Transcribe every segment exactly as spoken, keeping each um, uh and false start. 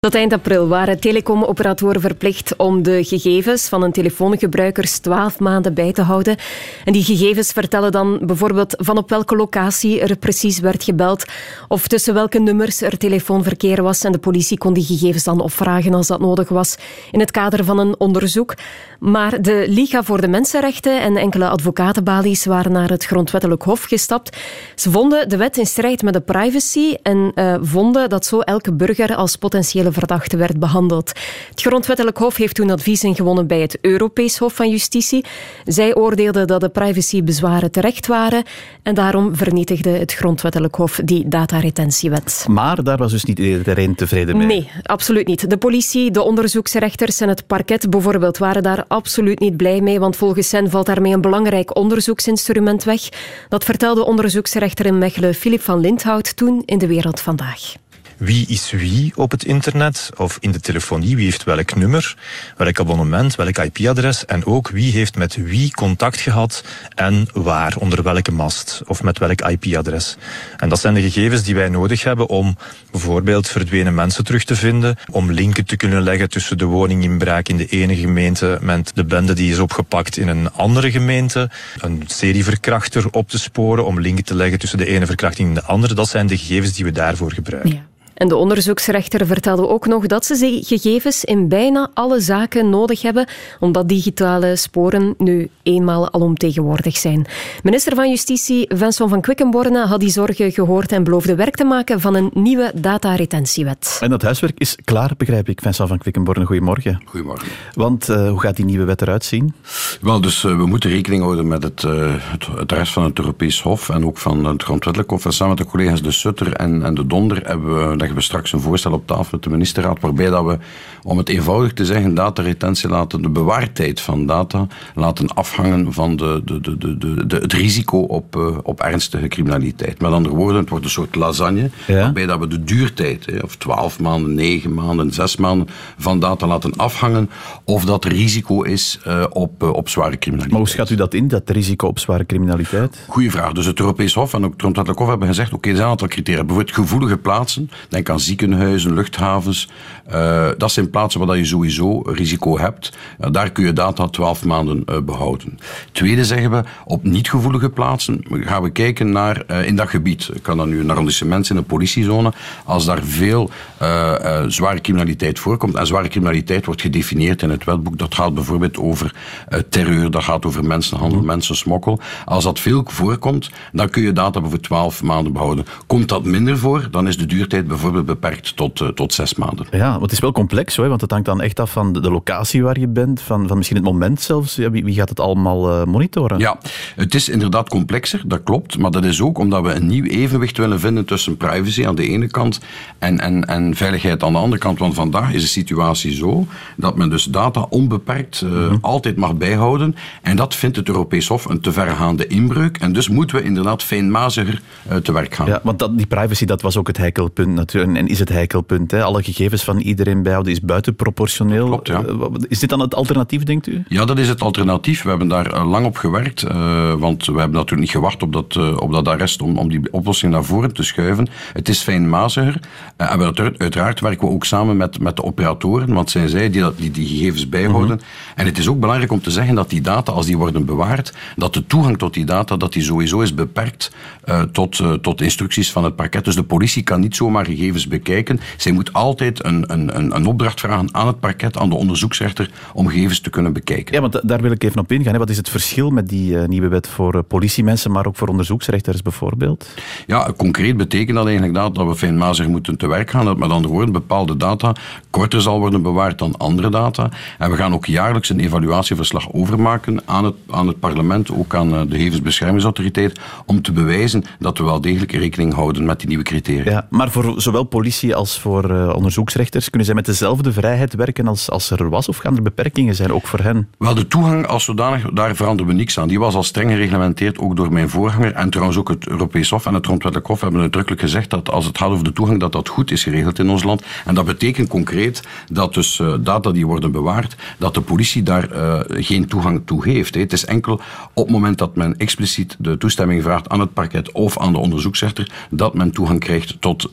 Tot eind april waren telecomoperatoren verplicht om de gegevens van een telefoongebruikers twaalf maanden bij te houden. En die gegevens vertellen dan bijvoorbeeld van op welke locatie er precies werd gebeld of tussen welke nummers er telefoonverkeer was. En de politie kon die gegevens dan opvragen als dat nodig was in het kader van een onderzoek. Maar de Liga voor de Mensenrechten en enkele advocatenbalies waren naar het Grondwettelijk Hof gestapt. Ze vonden de wet in strijd met de privacy en uh, vonden dat zo elke burger als potentiële verdachte werd behandeld. Het Grondwettelijk Hof heeft toen advies ingewonnen bij het Europees Hof van Justitie. Zij oordeelden dat de privacybezwaren terecht waren en daarom vernietigde het Grondwettelijk Hof die dataretentiewet. Maar daar was dus niet iedereen tevreden mee? Nee, absoluut niet. De politie, de onderzoeksrechters en het parket bijvoorbeeld waren daar absoluut niet blij mee, want volgens hen valt daarmee een belangrijk onderzoeksinstrument weg. Dat vertelde onderzoeksrechter in Mechelen Filip van Linthout toen in De Wereld Vandaag. Wie is wie op het internet of in de telefonie? Wie heeft welk nummer, welk abonnement, welk I P-adres en ook wie heeft met wie contact gehad en waar, onder welke mast of met welk I P-adres. En dat zijn de gegevens die wij nodig hebben om bijvoorbeeld verdwenen mensen terug te vinden, om linken te kunnen leggen tussen de woninginbraak in de ene gemeente met de bende die is opgepakt in een andere gemeente, een serieverkrachter op te sporen, om linken te leggen tussen de ene verkrachting en de andere. Dat zijn de gegevens die we daarvoor gebruiken. Ja. En de onderzoeksrechter vertelde ook nog dat ze die gegevens in bijna alle zaken nodig hebben, omdat digitale sporen nu eenmaal alomtegenwoordig zijn. Minister van Justitie Vincent van Quickenborne had die zorgen gehoord en beloofde werk te maken van een nieuwe dataretentiewet. En dat huiswerk is klaar, begrijp ik. Vincent van Quickenborne, goedemorgen. Goedemorgen. Want uh, hoe gaat die nieuwe wet eruit zien? Wel, dus uh, we moeten rekening houden met het, uh, het, het rest van het Europees Hof en ook van het Grondwettelijk Hof. En samen met de collega's De Sutter en, en De Donder hebben we, leggen we straks een voorstel op tafel met de ministerraad, waarbij dat we, om het eenvoudig te zeggen, dataretentie laten, de bewaardheid van data laten afhangen van de, de, de, de, de, het risico op, uh, op ernstige criminaliteit. Met andere woorden, het wordt een soort lasagne, ja. waarbij dat we de duurtijd, hè, of twaalf maanden, negen maanden, zes maanden, van data laten afhangen of dat er risico is uh, op, uh, op zware criminaliteit. Maar hoe schat u dat in, dat risico op zware criminaliteit? Goeie vraag. Dus het Europees Hof en ook het Grondwettelijk Hof hebben gezegd, oké, okay, er zijn een aantal criteria. Bijvoorbeeld gevoelige plaatsen, denk aan ziekenhuizen, luchthavens. Uh, dat zijn plaatsen waar je sowieso risico hebt. Uh, daar kun je data twaalf maanden uh, behouden. Tweede zeggen we, op niet gevoelige plaatsen gaan we kijken naar, uh, in dat gebied, kan dat nu een arrondissement zijn, een politiezone, als daar veel uh, uh, zware criminaliteit voorkomt, en zware criminaliteit wordt gedefinieerd in het wetboek, dat gaat bijvoorbeeld over uh, terreur, dat gaat over mensenhandel, mm. mensensmokkel. Als dat veel voorkomt, dan kun je data voor twaalf maanden behouden. Komt dat minder voor, dan is de duurtijd bijvoorbeeld beperkt tot, uh, tot zes maanden. Ja, want het is wel complex, hoor, want het hangt dan echt af van de, de locatie waar je bent, van, van misschien het moment zelfs. Ja, wie, wie gaat het allemaal uh, monitoren? Ja, het is inderdaad complexer, dat klopt, maar dat is ook omdat we een nieuw evenwicht willen vinden tussen privacy aan de ene kant en, en, en veiligheid aan de andere kant. Want vandaag is de situatie zo dat men dus data onbeperkt uh, mm-hmm. altijd mag bijhouden, en dat vindt het Europees Hof een te vergaande inbreuk, en dus moeten we inderdaad fijnmaziger uh, te werk gaan. Ja, want dat, die privacy, dat was ook het heikelpunt natuurlijk, en is het heikelpunt. Hè? Alle gegevens van iedereen bijhouden is buitenproportioneel. Klopt, ja. Is dit dan het alternatief, denkt u? Ja, dat is het alternatief. We hebben daar uh, lang op gewerkt, uh, want we hebben natuurlijk niet gewacht op dat, uh, op dat arrest om, om die oplossing naar voren te schuiven. Het is fijnmaziger. Uh, en we, uiteraard, uiteraard werken we ook samen met, met de operatoren, want zijn zij die, die die gegevens bijhouden. Mm-hmm. En het is ook belangrijk om te zeggen dat die data, als die worden bewaard, dat de toegang tot die data, dat die sowieso is beperkt uh, tot, uh, tot instructies van het parket. Dus de politie kan niet zomaar gegevens bekijken. Zij moet altijd een, een, een, een opdracht vragen aan het parket, aan de onderzoeksrechter, om gegevens te kunnen bekijken. Ja, want daar wil ik even op ingaan. Hè. Wat is het verschil met die uh, nieuwe wet voor uh, politiemensen, maar ook voor onderzoeksrechters bijvoorbeeld? Ja, concreet betekent dat eigenlijk dat, dat we fijnmazig moeten te werk gaan, dat met andere woorden bepaalde data korter zal worden bewaard dan andere data. En we gaan ook jaarlijks een evaluatieverslag overmaken aan het, aan het parlement, ook aan uh, de gegevensbeschermingsautoriteit, om te bewijzen dat we wel degelijk rekening houden met die nieuwe criteria. Ja, maar voor zowel politie als voor uh, onderzoeksrechters, kunnen zij met dezelfde vrijheid werken als, als er was? Of gaan er beperkingen zijn, ook voor hen? Wel, de toegang als zodanig, daar veranderen we niks aan. Die was al streng gereglementeerd, ook door mijn voorganger. En trouwens ook het Europees Hof en het Grondwettelijk Hof hebben uitdrukkelijk gezegd dat als het gaat over de toegang, dat dat goed is geregeld in ons land. En dat betekent concreet dat dus uh, data die worden bewaard, dat de politie daar uh, geen toegang toe heeft. Hè. Het is enkel op het moment dat men expliciet de toestemming vraagt aan het parket of aan de onderzoeksrechter, dat men toegang krijgt tot uh, die gegevens.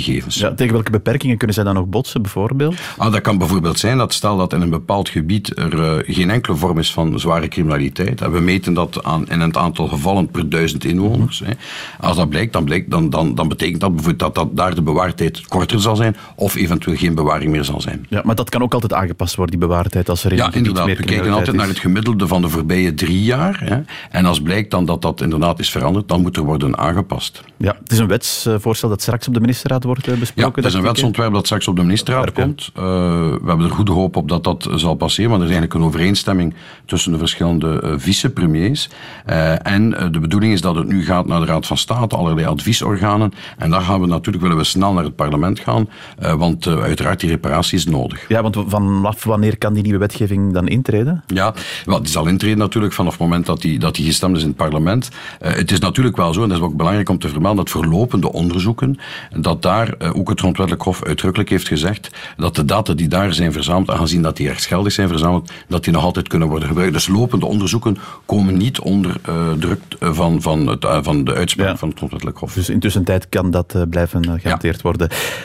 gegevens. Ja, tegen welke beperkingen kunnen zij dan nog botsen, bijvoorbeeld? Ah, dat kan bijvoorbeeld zijn dat stel dat in een bepaald gebied er uh, geen enkele vorm is van zware criminaliteit. En we meten dat aan, in het aantal gevallen per duizend inwoners. Hè. Als dat blijkt, dan, blijkt dan, dan, dan betekent dat bijvoorbeeld dat, dat daar de bewaardheid korter zal zijn of eventueel geen bewaring meer zal zijn. Ja, maar dat kan ook altijd aangepast worden, die bewaardheid, als er in Ja, een gebied inderdaad. meer We kijken altijd is. naar het gemiddelde van de voorbije drie jaar. Hè. En als blijkt dan dat dat inderdaad is veranderd, dan moet er worden aangepast. Ja, het is een wetsvoorstel dat straks op de ministerraad wordt besproken. Ja, het is een wetsontwerp dat straks op de ministerraad komt. Uh, we hebben er goede hoop op dat dat zal passeren, want er is eigenlijk een overeenstemming tussen de verschillende uh, vicepremiers. Uh, en uh, de bedoeling is dat het nu gaat naar de Raad van State, allerlei adviesorganen. En daar gaan we natuurlijk, willen we snel naar het parlement gaan, uh, want uh, uiteraard die reparatie is nodig. Ja, want vanaf wanneer kan die nieuwe wetgeving dan intreden? Ja, wel, die zal intreden natuurlijk vanaf het moment dat die, dat die gestemd is in het parlement. Uh, het is natuurlijk wel zo, en dat is ook belangrijk om te vermelden, dat verlopende onderzoeken, dat daar uh, ook het Grondwettelijk Hof uitdrukkelijk heeft gezegd dat de data die daar zijn verzameld, aangezien dat die rechtsgeldig zijn verzameld, dat die nog altijd kunnen worden gebruikt. Dus lopende onderzoeken komen niet onder uh, druk uh, van, van, het, uh, van de uitspraak ja. van het Grondwettelijk Hof. Dus intussen tijd kan dat uh, blijven uh, gehanteerd ja. worden.